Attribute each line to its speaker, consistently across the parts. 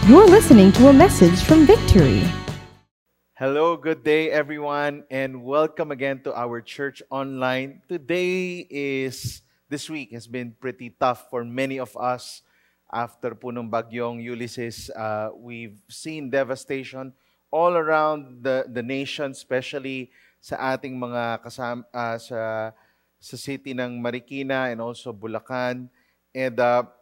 Speaker 1: You're listening to a message from Victory.
Speaker 2: Hello, good day everyone, and welcome again to our church online. This week has been pretty tough for many of us. After po nung bagyong Ulysses, we've seen devastation all around the nation, especially sa ating mga sa city ng Marikina and also Bulacan. And,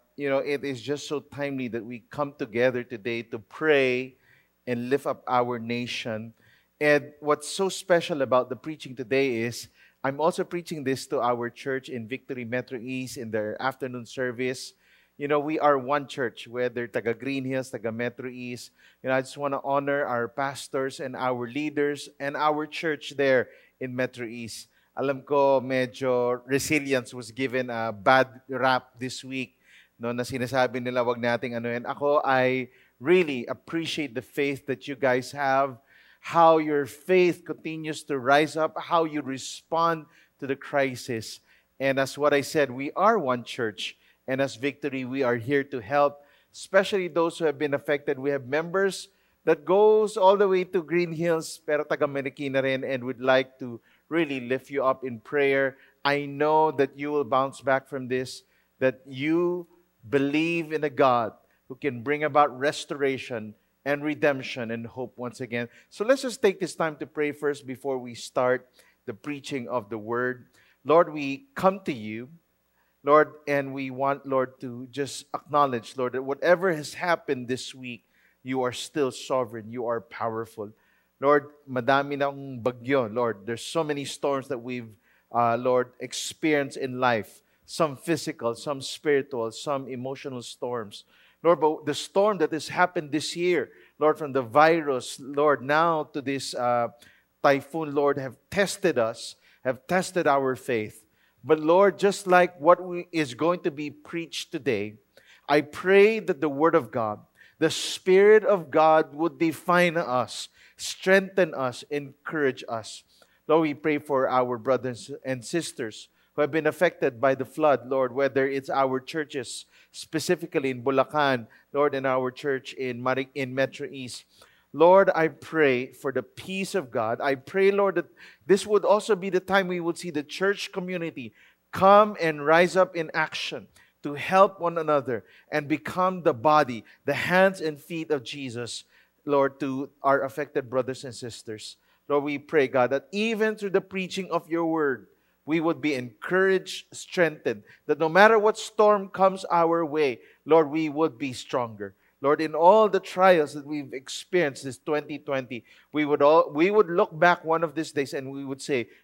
Speaker 2: it is just so timely that we come together today to pray and lift up our nation. And what's so special about the preaching today is I'm also preaching this to our church in Victory Metro East in their afternoon service. We are one church, whether taga Green Hills, taga Metro East. I just want to honor our pastors and our leaders and our church there in Metro East. Alam ko, medyo resilience was given a bad rap this week. No, na sinasabi nila, wag nating ano yan. Ako, I really appreciate the faith that you guys have, how your faith continues to rise up, how you respond to the crisis. And as what I said, we are one church. And as Victory, we are here to help, especially those who have been affected. We have members that goes all the way to Green Hills, pero taga Marikina rin, and would like to really lift you up in prayer. I know that you will bounce back from this, that you believe in a God who can bring about restoration and redemption and hope once again. So let's just take this time to pray first before we start the preaching of the word. Lord, we come to you, Lord, and we want, Lord, to just acknowledge, Lord, that whatever has happened this week, you are still sovereign, you are powerful. Lord, madami ng bagyo, Lord. There's so many storms that we've, Lord, experienced in life. Some physical, some spiritual, some emotional storms. Lord, but the storm that has happened this year, Lord, from the virus, Lord, now to this typhoon, Lord, have tested us, have tested our faith. But Lord, just like is going to be preached today, I pray that the Word of God, the Spirit of God would define us, strengthen us, encourage us. Lord, we pray for our brothers and sisters who have been affected by the flood, Lord, whether it's our churches, specifically in Bulacan, Lord, and our church in Metro East. Lord, I pray for the peace of God. I pray, Lord, that this would also be the time we would see the church community come and rise up in action to help one another and become the body, the hands and feet of Jesus, Lord, to our affected brothers and sisters. Lord, we pray, God, that even through the preaching of your word, we would be encouraged, strengthened, that no matter what storm comes our way, Lord, we would be stronger. Lord, in all the trials that we've experienced this 2020, we would look back one of these days and we would say,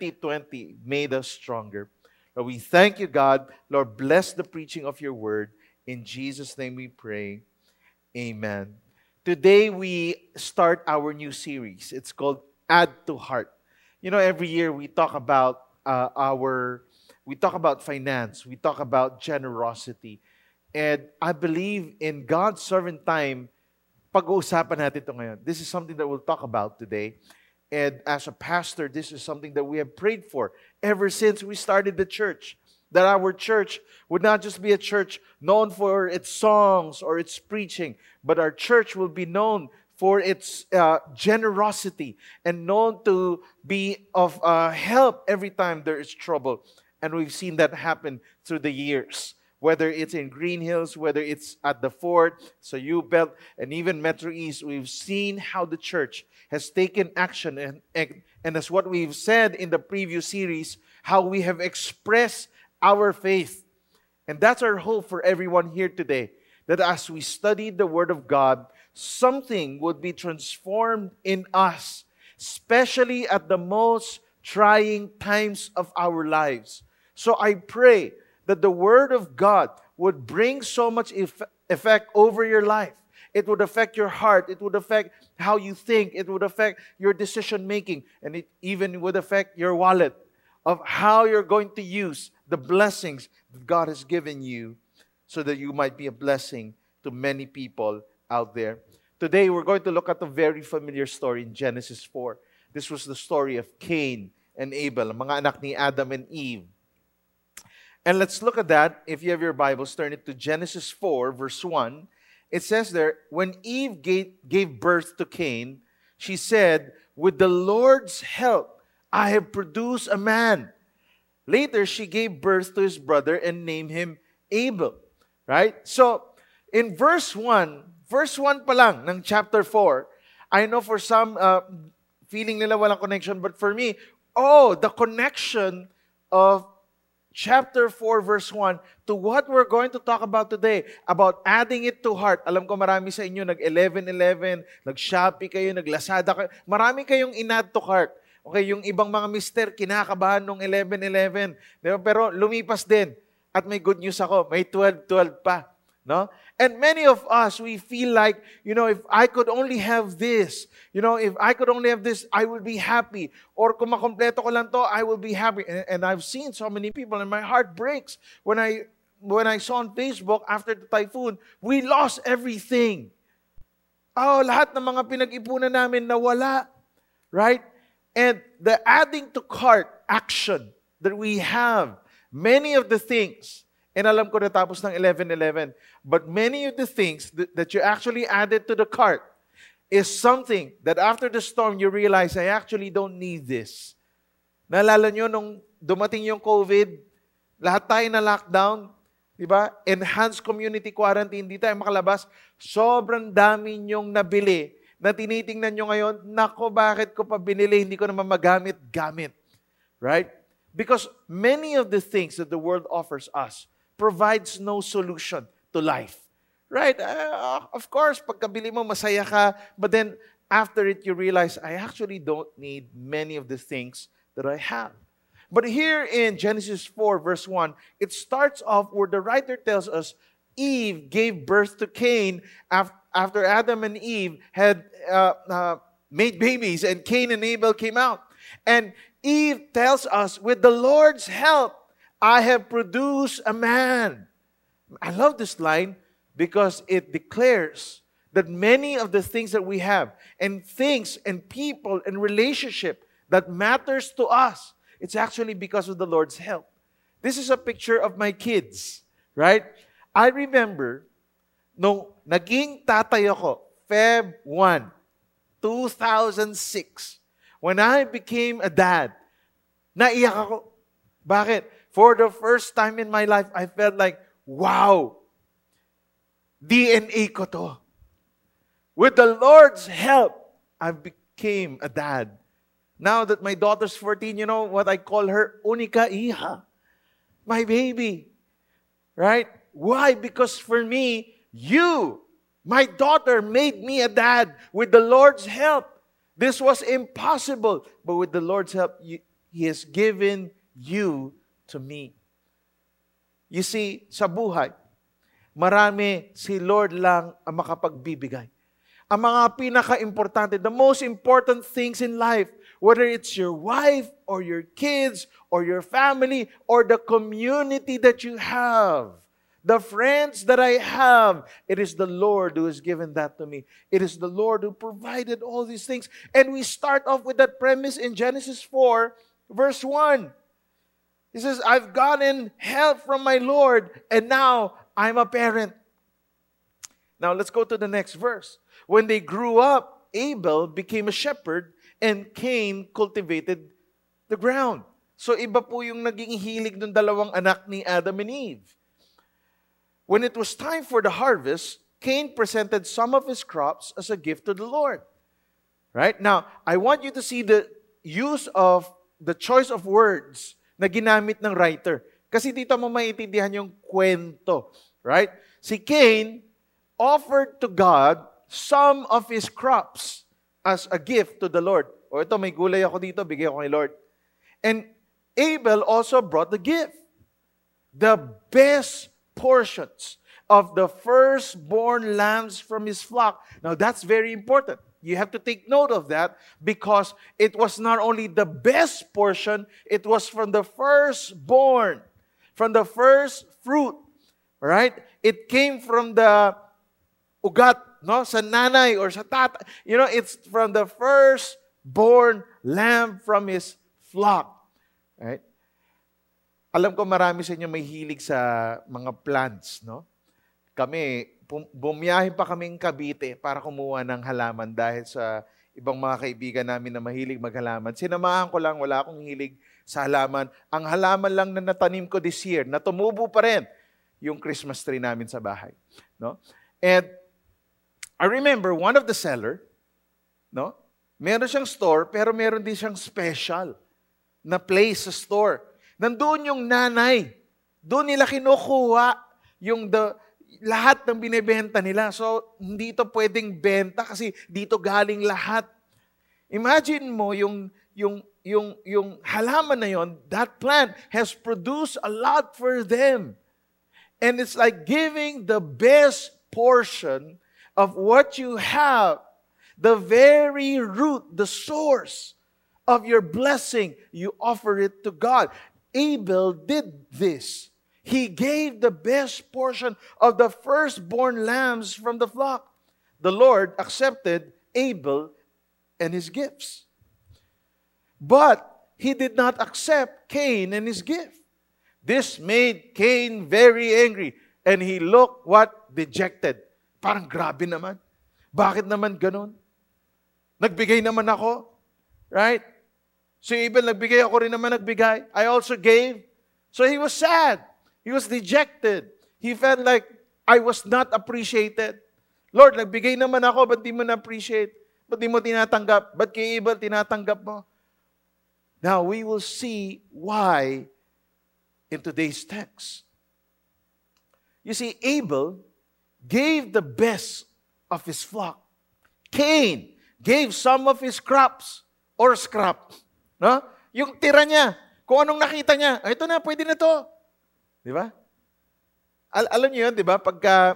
Speaker 2: 2020 made us stronger. Lord, we thank you, God. Lord, bless the preaching of your word. In Jesus' name we pray. Amen. Today we start our new series. It's called Add to Heart. Every year we talk about finance, we talk about generosity. And I believe in God's sovereign time, pag-uusapan natin ito ngayon. This is something that we'll talk about today. And as a pastor, this is something that we have prayed for ever since we started the church. That our church would not just be a church known for its songs or its preaching, but our church will be known for its generosity and known to be of help every time there is trouble. And we've seen that happen through the years. Whether it's in Green Hills, whether it's at the Fort, Belt, and even Metro East, we've seen how the church has taken action. And as what we've said in the previous series, how we have expressed our faith. And that's our hope for everyone here today, that as we study the Word of God, something would be transformed in us, especially at the most trying times of our lives. So I pray that the Word of God would bring so much effect over your life. It would affect your heart. It would affect how you think. It would affect your decision making. And it even would affect your wallet of how you're going to use the blessings that God has given you so that you might be a blessing to many people out there. Today, we're going to look at a very familiar story in Genesis 4. This was the story of Cain and Abel, mga anak ni Adam and Eve. And let's look at that. If you have your Bibles, turn it to Genesis 4, verse 1. it says there, when Eve gave birth to Cain, she said, with the Lord's help, I have produced a man. Later, she gave birth to his brother and named him Abel. Right? So, in verse 1 pa lang ng chapter 4, I know for some, feeling nila walang connection, but for me, the connection of chapter 4, verse 1 to what we're going to talk about today, about adding it to heart. Alam ko marami sa inyo nag-11-11, nag-Shopee kayo, nag-Lazada kayo. Marami kayong in-add to cart. Okay, yung ibang mga mister, kinakabahan nung 11-11. Diba? Pero lumipas din. At may good news ako, may 12-12 pa. No? And many of us, we feel like, if I could only have this, if I could only have this, I would be happy. Or kung makompleto ko lang to, I will be happy. And I've seen so many people, and my heart breaks when I saw on Facebook after the typhoon, we lost everything. Lahat ng mga pinag-ipunan namin nawala. Right? And the adding to cart action that we have, many of the things, and alam ko natapos ng 11-11, but many of the things that you actually added to the cart is something that after the storm, you realize, I actually don't need this. Naalala nyo, nung dumating yung COVID, lahat tayo na lockdown, di ba? Enhanced community quarantine, hindi tayo makalabas. Sobrang dami nyong nabili na tinitingnan nyo ngayon, nako, bakit ko pa binili, hindi ko naman magamit-gamit. Right? Because many of the things that the world offers us provides no solution to life. Right? Of course, pagkabili mo, masaya ka, but then after it, you realize, I actually don't need many of the things that I have. But here in Genesis 4, verse 1, it starts off where the writer tells us, Eve gave birth to Cain after Adam and Eve had made babies, and Cain and Abel came out. And Eve tells us, with the Lord's help, I have produced a man. I love this line because it declares that many of the things that we have, and things and people and relationship that matters to us, it's actually because of the Lord's help. This is a picture of my kids, right? I remember, nung naging tatay ako, Feb 1, 2006, when I became a dad, naiyak ako. Bakit? For the first time in my life, I felt like, wow, DNA ko to. With the Lord's help, I became a dad. Now that my daughter's 14, you know what I call her? Unika hija. My baby. Right? Why? Because for me, my daughter made me a dad with the Lord's help. This was impossible. But with the Lord's help, He has given you to me. You see, sa buhay, marami si Lord lang ang makapagbibigay. Ang mga pinaka-importante, the most important things in life, whether it's your wife or your kids or your family or the community that you have, the friends that I have, it is the Lord who has given that to me. It is the Lord who provided all these things. And we start off with that premise in Genesis 4, verse 1. He says, I've gotten help from my Lord, and now I'm a parent. Now let's go to the next verse. When they grew up, Abel became a shepherd, and Cain cultivated the ground. So iba po yung naging hilig ng dalawang anak ni Adam and Eve. When it was time for the harvest, Cain presented some of his crops as a gift to the Lord. Right? Now, I want you to see the use of the choice of words na ginamit ng writer. Kasi dito mo maintindihan yung kwento. Right? Si Cain offered to God some of his crops as a gift to the Lord. O ito, may gulay ako dito, bigay ko kay Lord. And Abel also brought the gift. The best portions of the firstborn lambs from his flock. Now, that's very important. You have to take note of that because it was not only the best portion, it was from the firstborn, from the first fruit. Right? It came from the ugat, no? Sa nanay or sa tata. You know, it's from the firstborn lamb from his flock. Right? Alam ko marami sa inyo may hilig sa mga plants, no? Kami, bumiyahe pa kaming Cavite para kumuha ng halaman dahil sa ibang mga kaibigan namin na mahilig maghalaman. Sinamahan ko lang, wala akong hilig sa halaman. Ang halaman lang na natanim ko this year, na tumubo pa rin, yung Christmas tree namin sa bahay. No? And I remember one of the seller, no? Meron siyang store, pero meron din siyang special na place sa store. Nandoon yung nanay. Doon nila kinukuha yung lahat ng binibenta nila. So, hindi ito pwedeng benta kasi dito galing lahat. Imagine mo yung halaman na yon, that plant has produced a lot for them. And it's like giving the best portion of what you have, the very root, the source of your blessing, you offer it to God. Abel did this. He gave the best portion of the firstborn lambs from the flock. The Lord accepted Abel and his gifts. But he did not accept Cain and his gift. This made Cain very angry. And he looked dejected. Parang grabe naman. Bakit naman ganun? Nagbigay naman ako. Right? Si Abel nagbigay, ako rin naman nagbigay. I also gave. So he was sad. He was dejected. He felt like I was not appreciated. Lord, nagbigay naman ako, ba't di mo na-appreciate? Ba't di mo tinatanggap? Ba't kay Abel tinatanggap mo? Now, we will see why in today's text. You see, Abel gave the best of his flock. Cain gave some of his crops or scrap. No? Yung tira niya, kung anong nakita niya, ito na, pwede na to. Di ba? Alam niyo yun, di ba?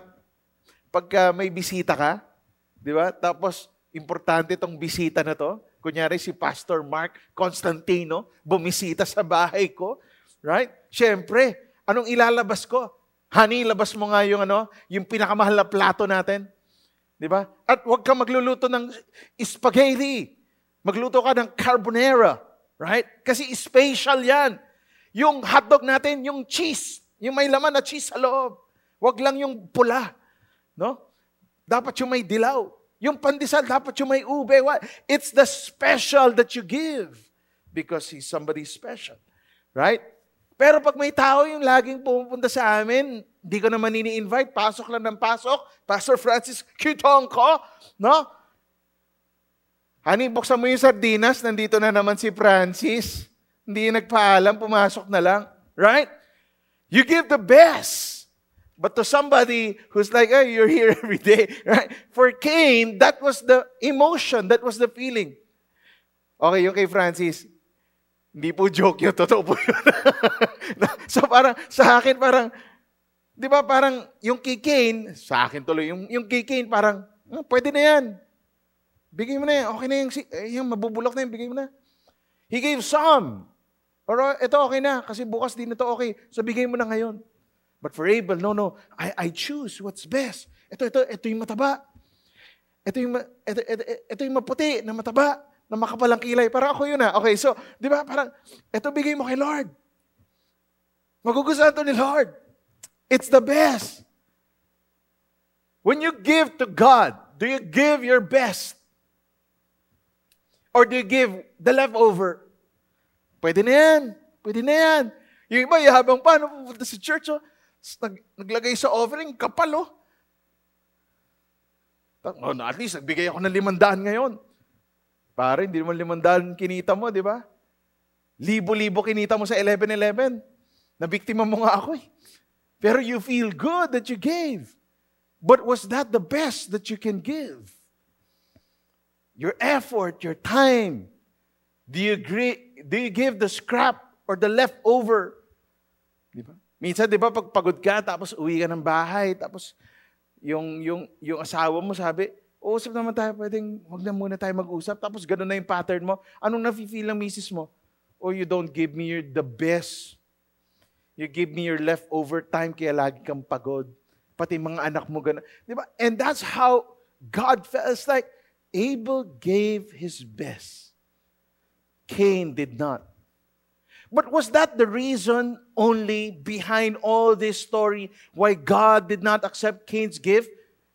Speaker 2: Pagka may bisita ka, di ba? Tapos, importante itong bisita na to. Kunyari si Pastor Mark Constantino, bumisita sa bahay ko. Right? Siyempre, anong ilalabas ko? Honey, labas mo nga yung pinakamahal na plato natin. Di ba? At huwag kang magluluto ng spaghetti. Magluto ka ng carbonara. Right? Kasi special yan. Yung hotdog natin, yung cheese. Yung may laman na cheese sa loob. Huwag lang yung pula. No? Dapat yung may dilaw. Yung pandesal, dapat yung may ube. It's the special that you give. Because he's somebody special. Right? Pero pag may tao yung laging pumupunta sa amin, hindi ko naman ini-invite, pasok lang ng pasok, Pastor Francis, kitong ko, no? Honey, buksan mo yung sardinas, nandito na naman si Francis. Hindi nagpaalam, pumasok na lang. Right? You give the best. But to somebody who's like, hey, you're here every day. Right? For Cain, that was the emotion, that was the feeling. Okay, yung kay Francis, hindi po joke yun, totoo po yun. So parang, sa akin parang, di ba parang yung kay Cain, sa akin tuloy, yung kay Cain parang, pwede na yan. Bigay mo na yan, okay na yung mabubulok na yan, bigay mo na. He gave some. Pero ito okay na, kasi bukas din ito okay. So bigay mo na ngayon. But for Abel, no. I choose what's best. Ito yung mataba. Ito yung maputi na mataba, na makapalang kilay. Parang ako yun na. Okay, so, di ba, parang, ito bigay mo kay Lord. Magugustuhan ito ni Lord. It's the best. When you give to God, do you give your best? Or do you give the leftover? Pwede na yan. Pwede na yan. Yung iba, habang paano pupunta sa church, naglagay sa offering, kapal, at least, nagbigay ako ng 500 ngayon. Pare, hindi naman 500 kinita mo, di ba? Libo-libo kinita mo sa 11-11. Nabiktima mo nga ako Pero you feel good that you gave. But was that the best that you can give? Your effort, your time. Do you give the scrap or the leftover? Di ba? Minsan, di ba, pag pagod ka, tapos uwi ka ng bahay, tapos yung asawa mo sabi, usap naman tayo, pwedeng wag na muna tayo mag-usap. Tapos gano'n na yung pattern mo. Anong nafe-feel ng misis mo? Oh, you don't give me the best. You give me your leftover time, kaya lagi kang pagod. Pati mga anak mo gano'n. Di ba? And that's how God felt. It's like, Abel gave his best. Cain did not. But was that the reason only behind all this story why God did not accept Cain's gift?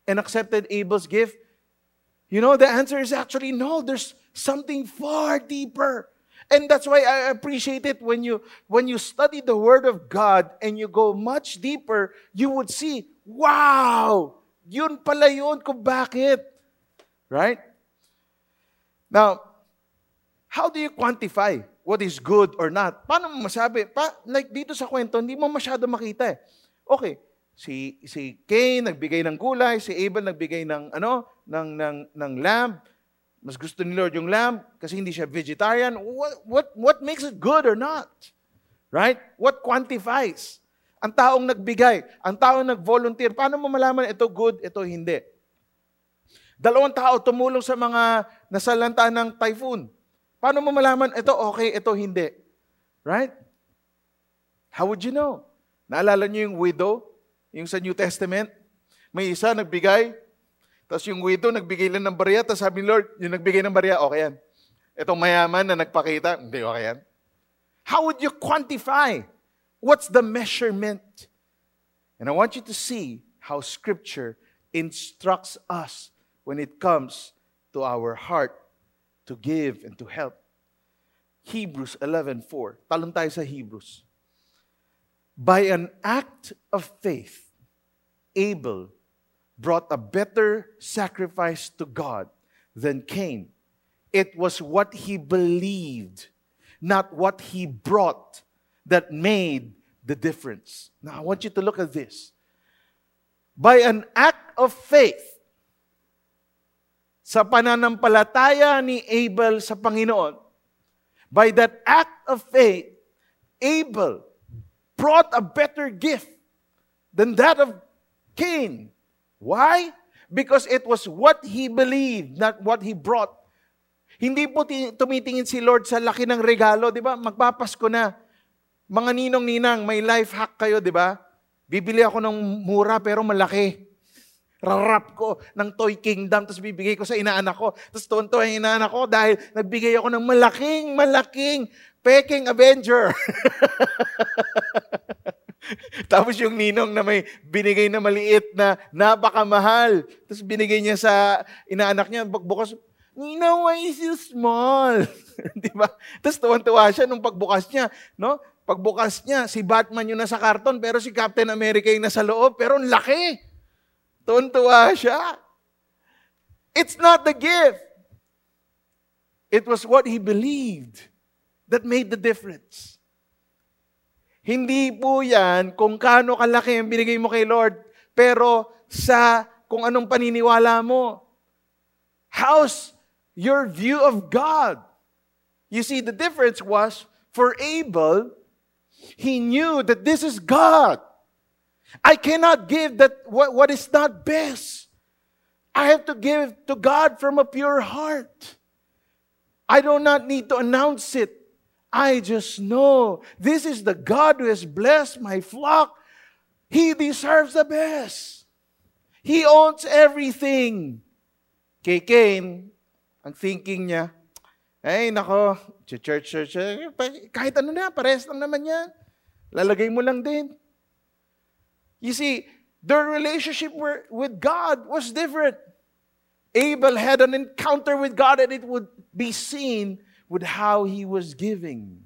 Speaker 2: and accepted Abel's gift? You know, the answer is actually no. There's something far deeper. And that's why I appreciate it when you study the Word of God and you go much deeper, you would see, wow, yun pala yun kung bakit. Right? Now, how do you quantify what is good or not? Paano mo masabi? Like dito sa kwento, hindi mo masyado makita eh. Okay, si Cain nagbigay ng gulay, si Abel nagbigay ng lamb. Mas gusto ni Lord yung lamb kasi hindi siya vegetarian. What makes it good or not? Right? What quantifies? Ang taong nagbigay, ang taong nag-volunteer, paano mo malaman ito good, ito hindi? Dalawang tao tumulong sa mga nasalanta ng typhoon. Paano mo malaman ito okay, ito hindi? Right? How would you know? Naalala niyo yung widow, yung sa New Testament? May isa nagbigay, tapos yung widow nagbigay lang ng barya, tapos sabi ni Lord, yung nagbigay ng barya, okay yan. Itong mayaman na nagpakita, hindi okay yan. How would you quantify? What's the measurement? And I want you to see how Scripture instructs us when it comes to our heart to give and to help. Hebrews 11:4. Talon tayo sa Hebrews. By an act of faith, Abel brought a better sacrifice to God than Cain. It was what he believed, not what he brought, that made the difference. Now, I want you to look at this. By an act of faith, sa pananampalataya ni Abel sa Panginoon, by that act of faith, Abel brought a better gift than that of Cain. Why? Because it was what he believed, not what he brought. Hindi po tumitingin si Lord sa laki ng regalo, di ba? Magpapasko na. Mga ninong-ninang, may life hack kayo, di ba? Bibili ako ng mura pero malaki. Rarap ko ng Toy Kingdom, tapos bibigay ko sa inaanak ko. Tapos tuwan-tuwa yung inaanak ko dahil nagbigay ako ng malaking peking Avenger. Tapos yung ninong na may binigay na maliit na napakamahal. Tapos binigay niya sa inaanak niya, bukas, Ninong, why is you small? Di ba? Tapos tuwan-tuwa siya nung pagbukas niya. No? Pagbukas niya, si Batman yung nasa karton, pero si Captain America yung nasa loob, pero ang laki. Tuwan-tuwa siya. It's not the gift. It was what he believed that made the difference. Hindi po yan kung kaano kalaki ang binigay mo kay Lord, pero sa kung anong paniniwala mo. How's your view of God? You see, the difference was, for Abel, he knew that this is God. I cannot give that what is not best. I have to give to God from a pure heart. I do not need to announce it. I just know this is the God who has blessed my flock. He deserves the best. He owns everything. Kay Cain, ang thinking niya, ay nako, church, kahit ano na, parehas lang naman yan. Lalagay mo lang din. You see, their relationship with God was different. Abel had an encounter with God and it would be seen with how he was giving.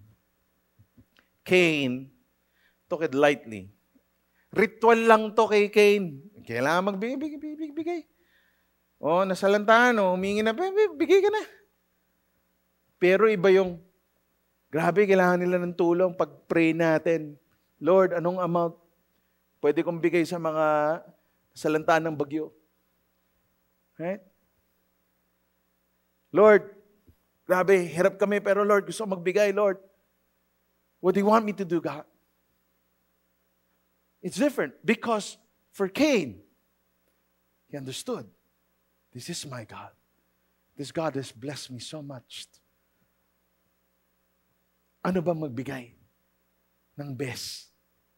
Speaker 2: Cain took it lightly. Ritual lang to kay Cain. Kailangan magbigay. O, nasalantahan, humingi na, bigay ka na. Pero iba yung, grabe, kailangan nila ng tulong pag-pray natin. Lord, anong amount pwede kong bigay sa mga nasalantahan ng bagyo? Right? Lord, grabe, hirap kami, pero Lord, gusto ko magbigay, Lord. What do you want me to do, God? It's different because for Cain, he understood, this is my God. This God has blessed me so much. Ano ba magbigay ng best?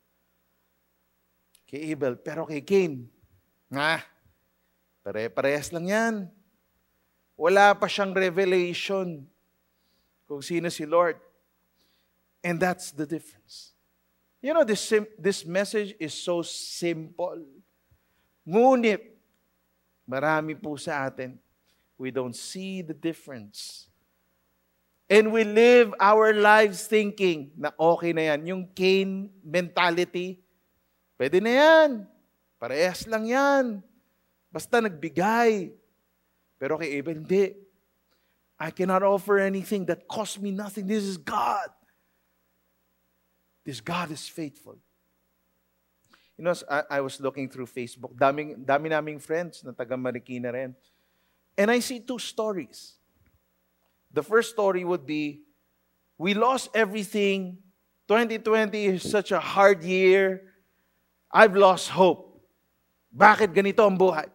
Speaker 2: Kay Abel, pero kay Cain, pare-parehas lang yan. Wala pa siyang revelation kung sino si Lord. And that's the difference. You know, this message is so simple. Ngunit, Marami po sa atin, we don't see the difference. And we live our lives thinking na okay na yan. Yung Cain mentality, pwede na yan. Parehas lang yan. Basta nagbigay. Pero kay Abel, hindi. I cannot offer anything that costs me nothing. This is God. This God is faithful. You know, I was looking through Facebook. Dami naming friends na taga Marikina rin. And I see two stories. The first story would be, we lost everything. 2020 is such a hard year. I've lost hope. Bakit ganito ang buhay?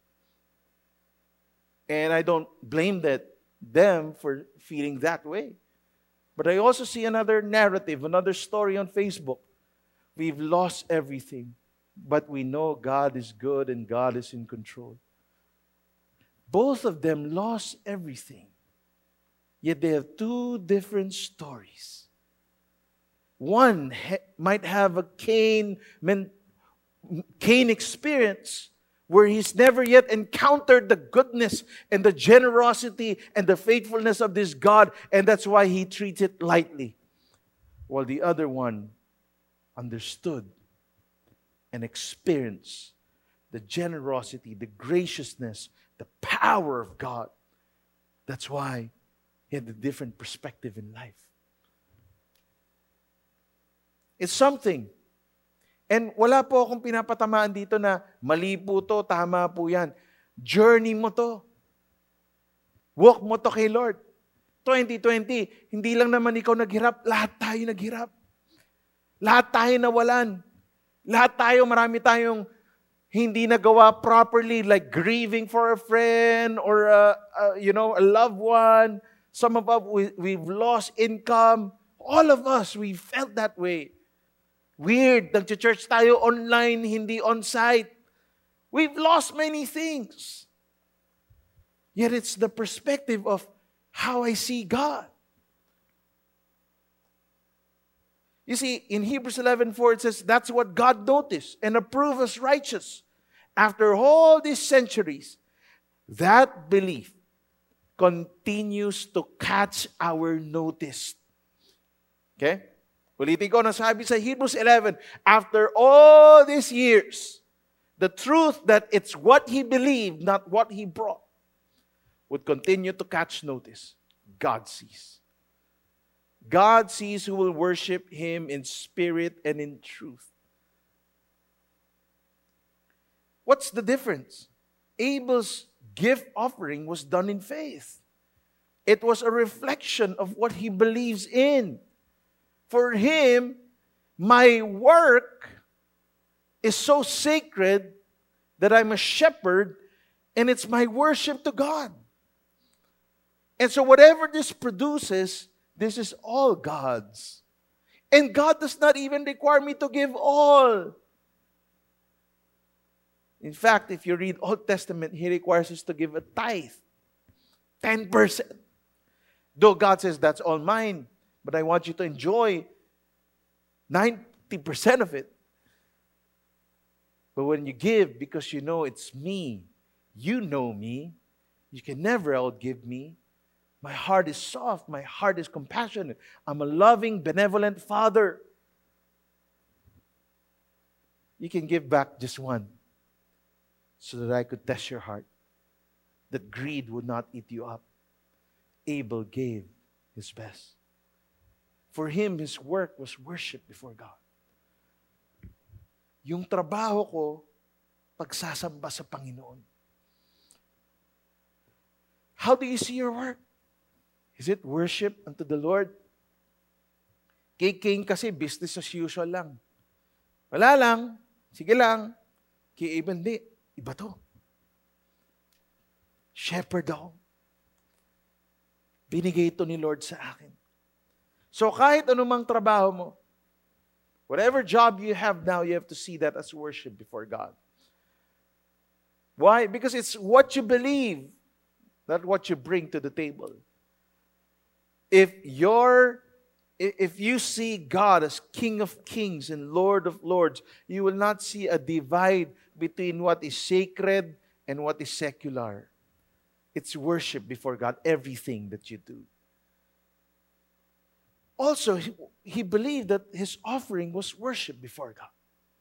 Speaker 2: And I don't blame them for feeling that way. But I also see another narrative, another story on Facebook. We've lost everything, but we know God is good and God is in control. Both of them lost everything, yet they have two different stories. One might have a Cain experience where he's never yet encountered the goodness and the generosity and the faithfulness of this God, and that's why he treats it lightly. While the other one understood and experienced the generosity, the graciousness, the power of God. That's why he had a different perspective in life. It's something. And wala po akong pinapatamaan dito na mali po to, tama po yan. Journey mo to. Walk mo to kay Lord. 2020, hindi lang naman ikaw naghirap, lahat tayo naghirap. Lahat tayo nawalan. Lahat tayo, marami tayong hindi nagawa properly, like grieving for a friend or a loved one. Some of us, we've lost income. All of us, we felt that way. Weird, nag-church tayo online, hindi on-site. We've lost many things. Yet it's the perspective of how I see God. You see, in Hebrews 11:4, it says, that's what God noticed and approved as righteous. After all these centuries, that belief continues to catch our notice. Okay? Ulitin ko, nasabi sa Hebrews 11, after all these years, the truth that it's what he believed, not what he brought, would continue to catch notice. God sees. God sees who will worship Him in spirit and in truth. What's the difference? Abel's gift offering was done in faith. It was a reflection of what he believes in. For him, my work is so sacred that I'm a shepherd and it's my worship to God. And so whatever this produces, this is all God's. And God does not even require me to give all. In fact, if you read Old Testament, He requires us to give a tithe. 10%. Though God says, that's all mine. But I want you to enjoy 90% of it. But when you give, because you know it's me, you know me, you can never outgive me. My heart is soft. My heart is compassionate. I'm a loving, benevolent Father. You can give back just one so that I could test your heart, that greed would not eat you up. Abel gave his best. For him, his work was worship before God. Yung trabaho ko, pagsasamba sa Panginoon. How do you see your work? Is it worship unto the Lord? Kay Cain kasi business as usual lang. Wala lang, sige lang. Kay Abel, hindi. Iba to. Shepherd ako. Binigay ito ni Lord sa akin. So kahit anumang trabaho mo, whatever job you have now, you have to see that as worship before God. Why? Because it's what you believe, not what you bring to the table. If you see God as King of Kings and Lord of Lords, you will not see a divide between what is sacred and what is secular. It's worship before God, everything that you do. Also, he believed that his offering was worship before God.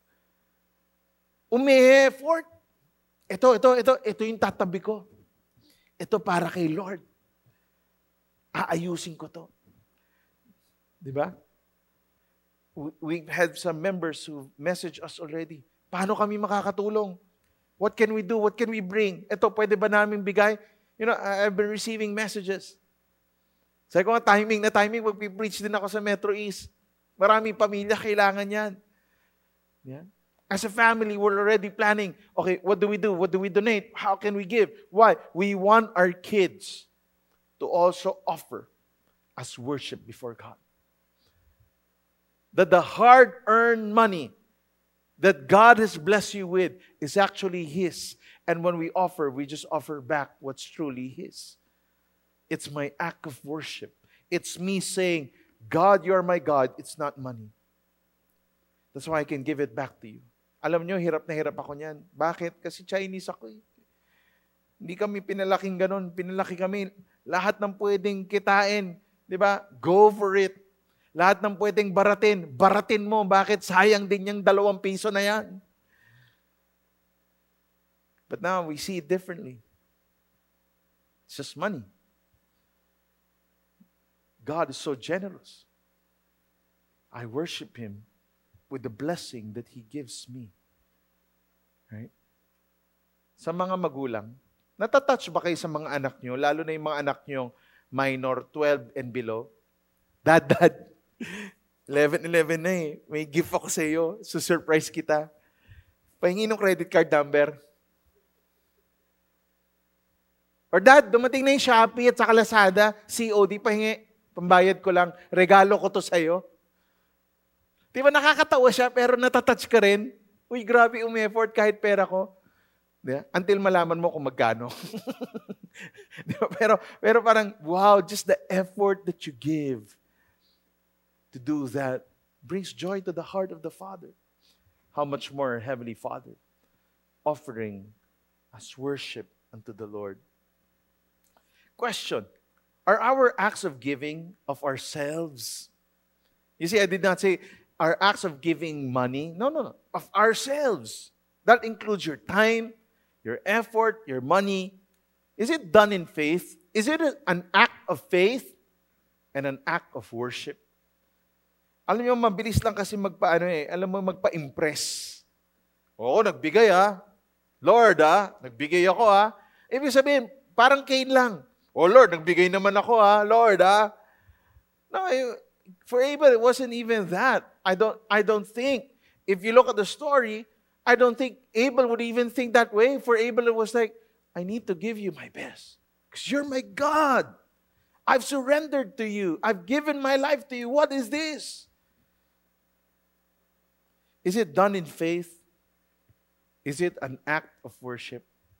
Speaker 2: Umi-effort. Ito yung tatabi ko. Ito para kay Lord. Aayusin ko to. Diba? We've had some members who message us already. Paano kami makakatulong? What can we do? What can we bring? Ito, pwede ba namin bigay? You know, I've been receiving messages. Sabi ko nga, timing na timing, magpipreach din ako sa Metro East. Maraming pamilya, kailangan yan. Yeah? As a family, we're already planning, okay, what do we do? What do we donate? How can we give? Why? We want our kids to also offer as worship before God. That the hard-earned money that God has blessed you with is actually His. And when we offer, we just offer back what's truly His. It's my act of worship. It's me saying, God, you're my God. It's not money. That's why I can give it back to you. Alam nyo, hirap na hirap ako niyan. Bakit? Kasi Chinese ako eh. Hindi kami pinalaking ganun. Pinalaki kami. Lahat ng pwedeng kitain. Di ba? Go for it. Lahat ng pwedeng baratin. Baratin mo. Bakit? Sayang din yung 2 piso na yan. But now we see it differently. It's just money. God is so generous. I worship Him with the blessing that He gives me. Right? Sa mga magulang, natatouch ba kayo sa mga anak nyo, lalo na yung mga anak nyo minor, 12 and below? Dad, 11 na eh. May gift ako sa iyo. Surprise kita. Pahingi ng credit card number. Or Dad, dumating na yung Shopee at saka Lazada, COD, pahingi. Pambayad ko lang, regalo ko to sa'yo. Di ba nakakatawa siya, pero natatouch ka rin? Uy, grabe effort kahit pera ko. Di ba? Until malaman mo kung magkano. Di ba? Pero parang, wow, just the effort that you give to do that brings joy to the heart of the Father. How much more Heavenly Father offering as worship unto the Lord. Question. Are our acts of giving of ourselves? You see, I did not say our acts of giving money. No. Of ourselves. That includes your time, your effort, your money. Is it done in faith? Is it an act of faith and an act of worship? Alam niyo, mabilis lang kasi magpa-impress. Oo, nagbigay Lord nagbigay ako Ibig sabihin, parang Cain lang. Oh Lord, nagbigay naman ako Lord No, for Abel, it wasn't even that. I don't think, if you look at the story, I don't think Abel would even think that way. For Abel, it was like, I need to give you my best. Because you're my God. I've surrendered to you. I've given my life to you. What is this? Is it done in faith? Is it an act of worship?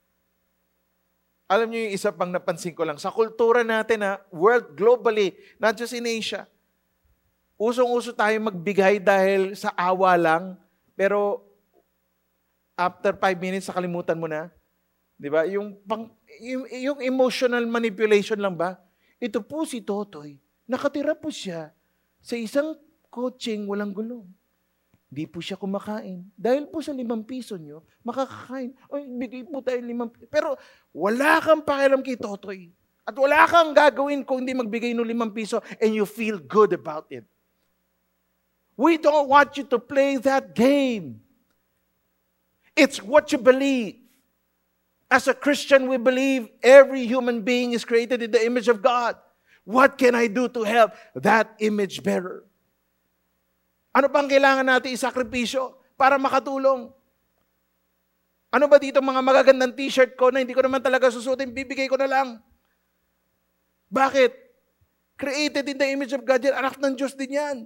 Speaker 2: Alam niyo yung isa pang napansin ko lang, sa kultura natin world, globally, not just in Asia, usong-uso tayo magbigay dahil sa awa lang, pero after 5 minutes, nakalimutan mo na. Di ba? Yung emotional manipulation lang ba? Ito po si Totoy, nakatira po siya sa isang coaching walang gulong. Di po siya kumakain. Dahil po sa 5 piso nyo, makakakain. Ay, bigay po tayo 5 piso. Pero wala kang pakialam kay Totoy. At wala kang gagawin kung hindi magbigay ng 5 piso and you feel good about it. We don't want you to play that game. It's what you believe. As a Christian, we believe every human being is created in the image of God. What can I do to help that image bearer? Ano bang kailangan natin isakripisyo para makatulong? Ano ba dito mga magagandang t-shirt ko na hindi ko naman talaga susutin, bibigay ko na lang? Bakit? Created in the image of God yan. Anak ng Diyos din yan.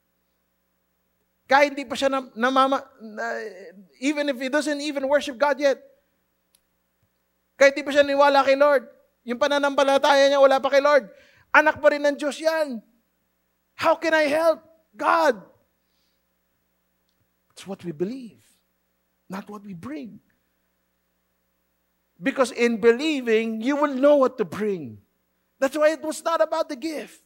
Speaker 2: Kahit hindi pa siya even if he doesn't even worship God yet. Kahit hindi pa siya niwala kay Lord. Yung pananampalataya niya wala pa kay Lord. Anak pa rin ng Diyos yan. How can I help God? It's what we believe, not what we bring. Because in believing, you will know what to bring. That's why it was not about the gift.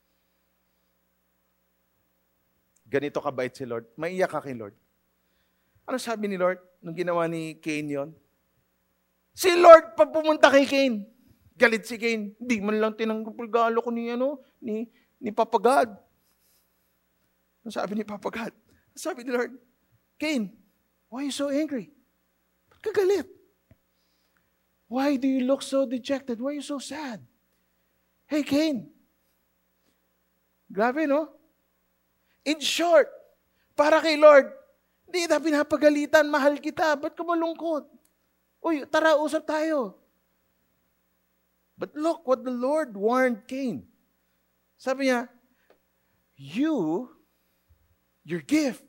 Speaker 2: Ganito kabait si Lord. Maiyak ka kay Lord. Ano sabi ni Lord nung ginawa ni Cain yon? Si Lord, pag pumunta kay Cain, galit si Cain. Hindi man lang tinanggap regalo ko ni Papa God. Ano sabi ni Papa God? Sabi ni Lord, Cain, why are you so angry? Ba't ka galit? Why do you look so dejected? Why are you so sad? Hey, Cain. Grabe, no? In short, para kay Lord, hindi na pinapagalitan, mahal kita, ba't ka malungkot? Uy, tara, usap tayo. But look what the Lord warned Cain. Sabi niya, your gift.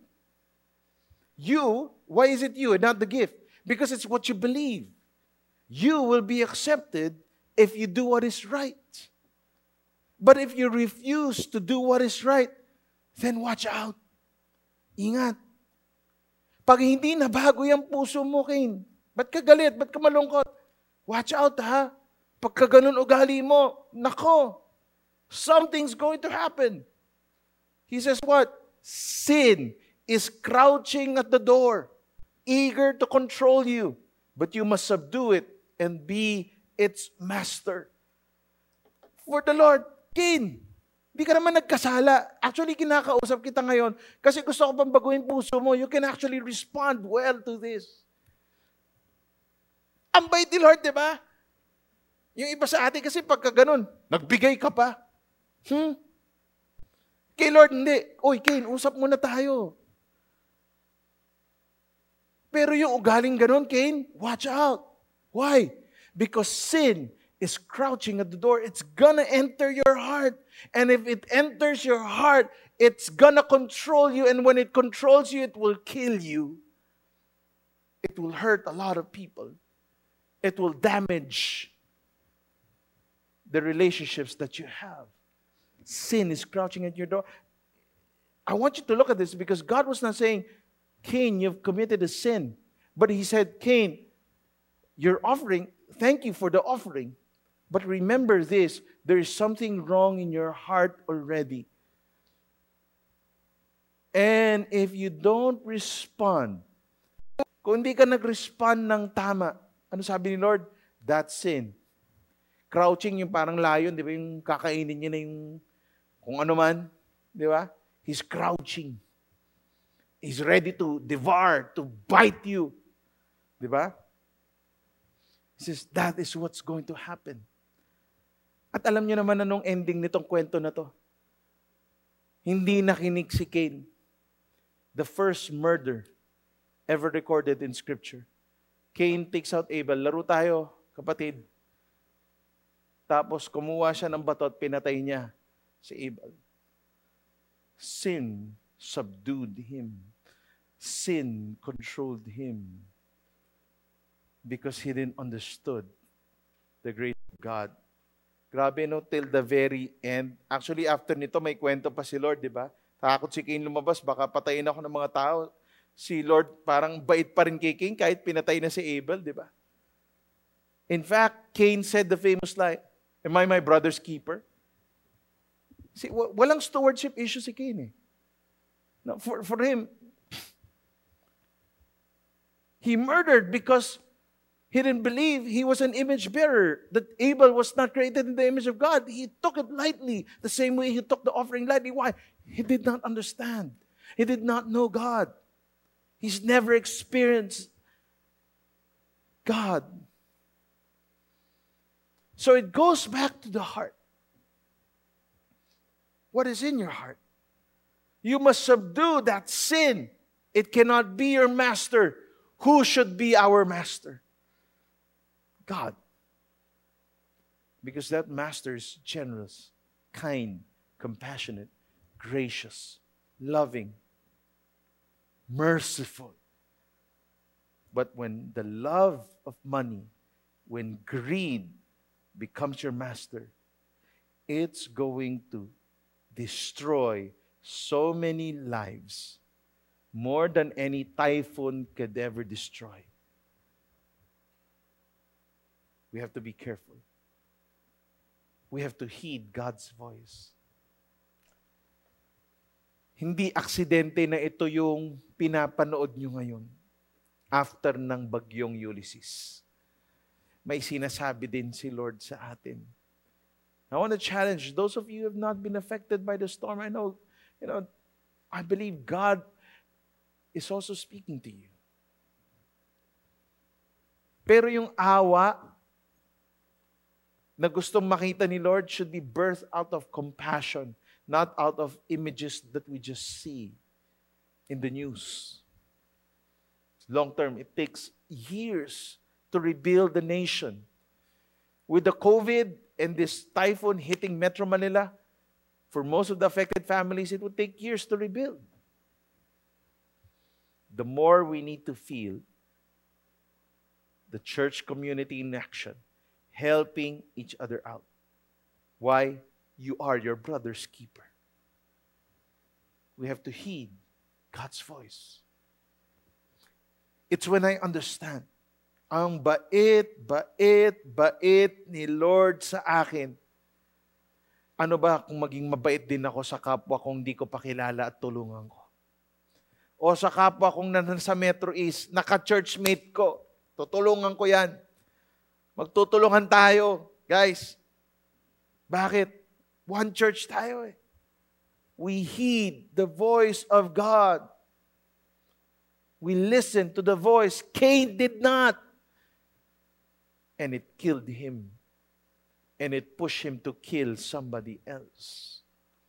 Speaker 2: Why is it you and not the gift? Because it's what you believe. You will be accepted if you do what is right. But if you refuse to do what is right, then watch out. Ingat. Pag hindi nabago yung puso mo, Cain, ba't ka galit? Ba't ka malungkot? Watch out, ha? Pagka ganun ugali mo, nako, something's going to happen. He says what? Sin is crouching at the door, eager to control you, but you must subdue it and be its master. For the Lord, Cain, di ka naman nagkasala. Actually, kinakausap kita ngayon kasi gusto ko pang baguhin puso mo. You can actually respond well to this. Ang bait ni Lord, di ba? Yung iba sa atin kasi pagka ganun, nagbigay ka pa. Kay Lord, hindi. Oy, Cain, usap muna tayo. Pero yung ugaling ganun, Cain, watch out. Why? Because sin is crouching at the door. It's gonna enter your heart. And if it enters your heart, it's gonna control you. And when it controls you, it will kill you. It will hurt a lot of people. It will damage the relationships that you have. Sin is crouching at your door. I want you to look at this because God was not saying, Cain, you've committed a sin. But He said, Cain, your offering, thank you for the offering. But remember this, there is something wrong in your heart already. And if you don't respond, kung hindi ka nag-respond ng tama, ano sabi ni Lord? That's sin. Crouching yung parang lion, di ba? Yung kakainin niya na yung kung ano man, di ba? He's crouching. He's ready to devour, to bite you. Di ba? He says, that is what's going to happen. At alam niyo naman anong ending nitong kwento na to. Hindi nakinig si Cain. The first murder ever recorded in Scripture. Cain takes out Abel. Laro tayo, kapatid. Tapos kumuha siya ng bato at pinatay niya si Abel. Sin subdued him. Sin controlled him. Because he didn't understood the grace of God. Grabe, no? Till the very end. Actually, after nito, may kwento pa si Lord, di ba? Takot si Cain lumabas, baka patayin ako ng mga tao. Si Lord parang bait pa rin kay Cain kahit pinatay na si Abel, di ba? In fact, Cain said the famous line, am I my brother's keeper? See, walang stewardship issue si Cain eh. No, for him, he murdered because he didn't believe he was an image bearer, that Abel was not created in the image of God. He took it lightly, the same way he took the offering lightly. Why? He did not understand. He did not know God. He's never experienced God. So it goes back to the heart. What is in your heart? You must subdue that sin. It cannot be your master. Who should be our master? God. Because that master is generous, kind, compassionate, gracious, loving, merciful. But when the love of money, when greed becomes your master, it's going to destroy so many lives, more than any typhoon could ever destroy. We have to be careful. We have to heed God's voice. Hindi aksidente na ito yung pinapanood nyo ngayon after ng bagyong Ulysses. May sinasabi din si Lord sa atin. I want to challenge those of you who have not been affected by the storm. I know, I believe God is also speaking to you. Pero yung awa na gustong makita ni Lord should be birthed out of compassion, not out of images that we just see in the news. Long term, it takes years to rebuild the nation. With the COVID and this typhoon hitting Metro Manila, for most of the affected families, it would take years to rebuild. The more we need to feel the church community in action, helping each other out. Why? You are your brother's keeper. We have to heed God's voice. It's when I understand, ang bait ni Lord sa akin. Ano ba kung maging mabait din ako sa kapwa kung di ko pakilala at tulungan ko? O sa kapwa kung nasa Metro East, naka-churchmate ko, tutulungan ko yan. Magtutulungan tayo. Guys, bakit? One church tayo eh. We heed the voice of God. We listen to the voice. Cain did not. And it killed him. And it pushed him to kill somebody else.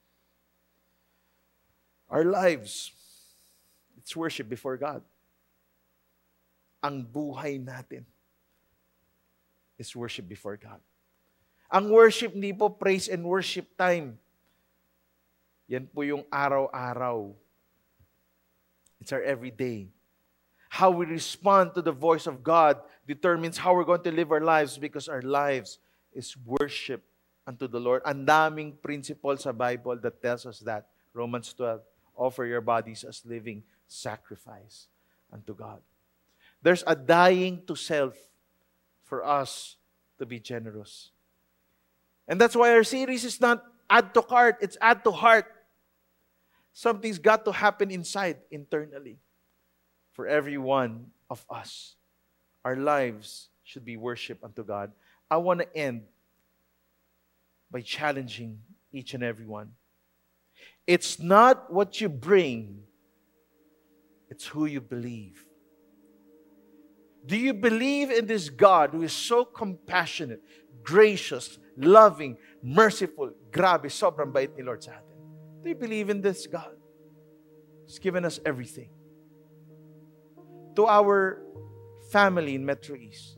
Speaker 2: Our lives, it's worship before God. Ang buhay natin is worship before God. Ang worship hindi po praise and worship time. Yan po yung araw-araw. It's our everyday. How we respond to the voice of God determines how we're going to live our lives because our lives is worship unto the Lord. Ang daming principle sa Bible that tells us that. Romans 12, offer your bodies as living sacrifice unto God. There's a dying to self for us to be generous. And that's why our series is not add to cart, it's add to heart. Something's got to happen inside, internally. For every one of us. Our lives should be worship unto God. I want to end by challenging each and every one. It's not what you bring, it's who you believe. Do you believe in this God who is so compassionate, gracious, loving, merciful? Grabe, sobrang bait ni Lord sa atin. Do you believe in this God? He's given us everything. To our family in Metro East,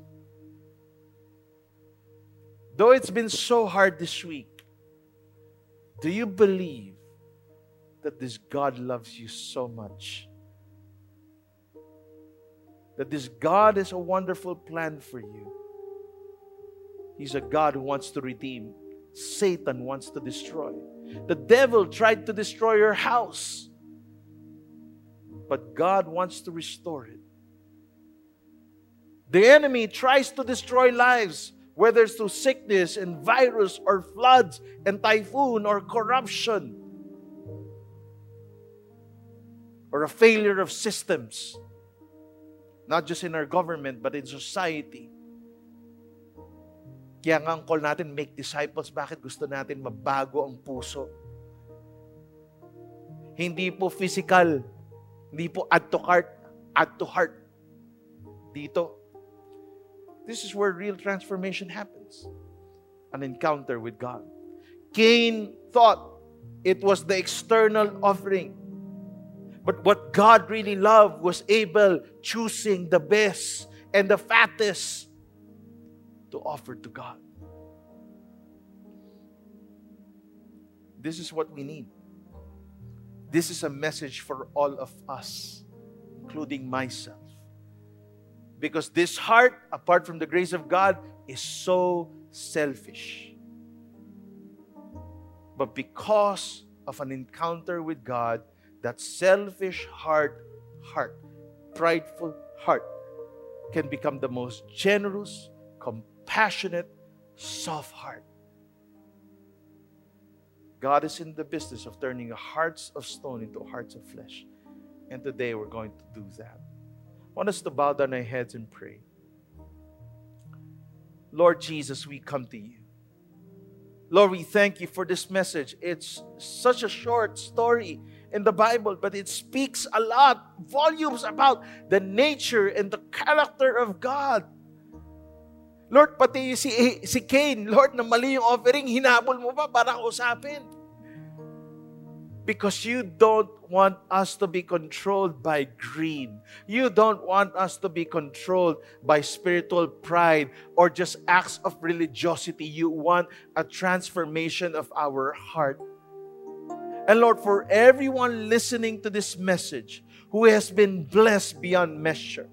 Speaker 2: though it's been so hard this week, do you believe that this God loves you so much? That this God is a wonderful plan for you. He's a God who wants to redeem. Satan wants to destroy. The devil tried to destroy your house. But God wants to restore it. The enemy tries to destroy lives, whether it's through sickness and virus or floods and typhoon or corruption or a failure of systems. Not just in our government, but in society. Kaya nga ang call natin, make disciples. Bakit gusto natin mabago ang puso? Hindi po physical. Hindi po add to cart, add to heart. Dito. This is where real transformation happens. An encounter with God. Cain thought it was the external offering. But what God really loved was Abel choosing the best and the fattest to offer to God. This is what we need. This is a message for all of us, including myself. Because this heart, apart from the grace of God, is so selfish. But because of an encounter with God, that selfish heart, prideful heart, can become the most generous, compassionate, compassionate, soft heart. God is in the business of turning hearts of stone into hearts of flesh. And today we're going to do that. I want us to bow down our heads and pray. Lord Jesus, we come to you. Lord, we thank you for this message. It's such a short story in the Bible, but it speaks a lot, volumes about the nature and the character of God. Lord, pati si Cain, Lord, na mali yung offering, hinabol mo pa para kausapin. Because you don't want us to be controlled by greed. You don't want us to be controlled by spiritual pride or just acts of religiosity. You want a transformation of our heart. And Lord, for everyone listening to this message who has been blessed beyond measure,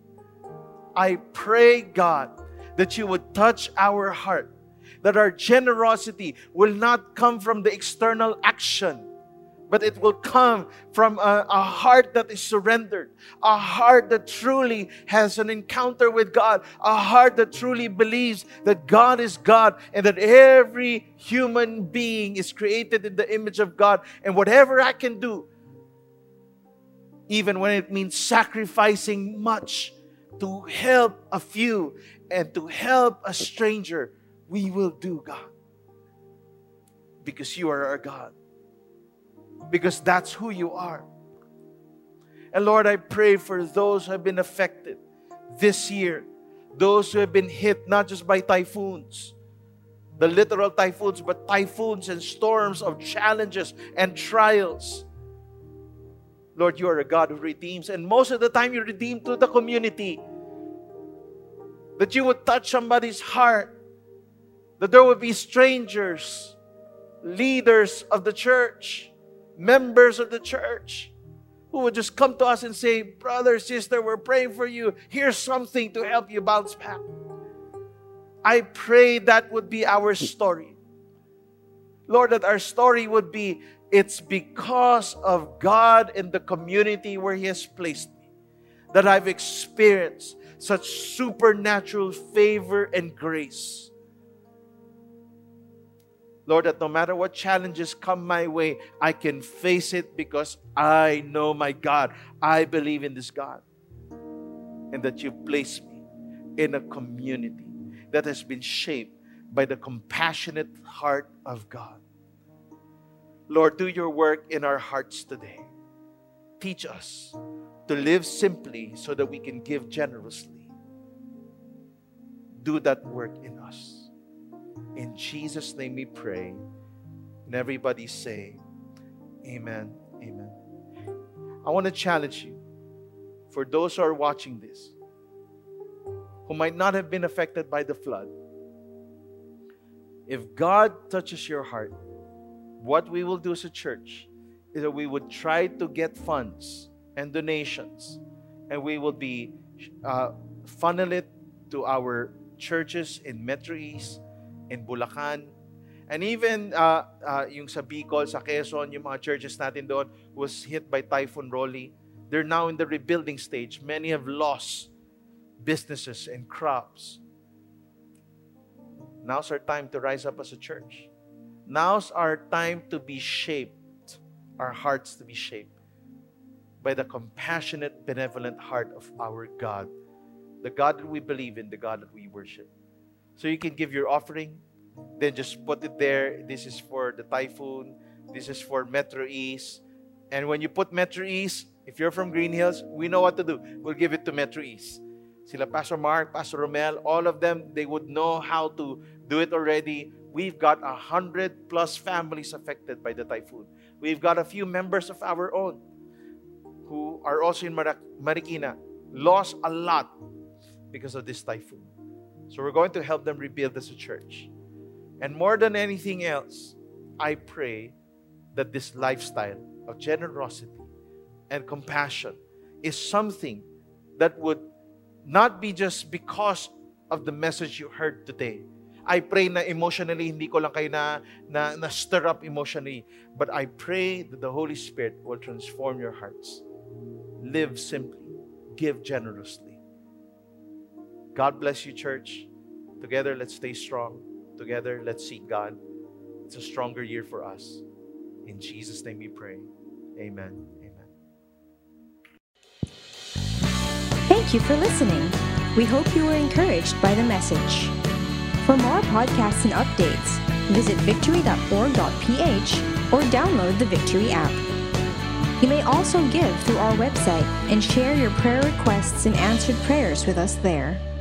Speaker 2: I pray, God, that you would touch our heart, that our generosity will not come from the external action, but it will come from a heart that is surrendered, a heart that truly has an encounter with God, a heart that truly believes that God is God and that every human being is created in the image of God. And whatever I can do, even when it means sacrificing much to help a few and to help a stranger, we will do, God. Because you are our God. Because that's who you are. And Lord, I pray for those who have been affected this year, those who have been hit not just by typhoons, the literal typhoons, but typhoons and storms of challenges and trials. Lord, you are a God who redeems, and most of the time you redeem through the community. That you would touch somebody's heart, that there would be strangers, leaders of the church, members of the church, who would just come to us and say, brother, sister, we're praying for you. Here's something to help you bounce back. I pray that would be our story. Lord, that our story would be, it's because of God and the community where He has placed me that I've experienced such supernatural favor and grace. Lord, that no matter what challenges come my way, I can face it because I know my God. I believe in this God. And that you've placed me in a community that has been shaped by the compassionate heart of God. Lord, do your work in our hearts today. Teach us to live simply so that we can give generously. Do that work in us. In Jesus' name we pray. And everybody say, amen, amen. I want to challenge you, for those who are watching this, who might not have been affected by the flood. If God touches your heart, what we will do as a church is that we would try to get funds and donations, and we will be funnel it to our churches in Metro East, in Bulacan, and even yung sa Bicol, sa Quezon, yung mga churches natin doon was hit by Typhoon Rolly. They're now in the rebuilding stage. Many have lost businesses and crops. Now's our time to rise up as a church. Now's our time to be shaped, our hearts to be shaped by the compassionate, benevolent heart of our God, the God that we believe in, the God that we worship. So you can give your offering, then just put it there. This is for the typhoon. This is for Metro East. And when you put Metro East, if you're from Green Hills, we know what to do. We'll give it to Metro East. Sila Pastor Mark, Pastor Romel, all of them, they would know how to do it already. We've got 100 plus families affected by the typhoon. We've got a few members of our own who are also in Marikina, lost a lot because of this typhoon. So we're going to help them rebuild as a church. And more than anything else, I pray that this lifestyle of generosity and compassion is something that would not be just because of the message you heard today. I pray na emotionally, hindi ko lang kayo na stir up emotionally. But I pray that the Holy Spirit will transform your hearts. Live simply. Give generously. God bless you, church. Together, let's stay strong. Together, let's seek God. It's a stronger year for us. In Jesus' name we pray. Amen. Amen.
Speaker 3: Thank you for listening. We hope you were encouraged by the message. For more podcasts and updates, visit victory.org.ph or download the Victory app. You may also give through our website and share your prayer requests and answered prayers with us there.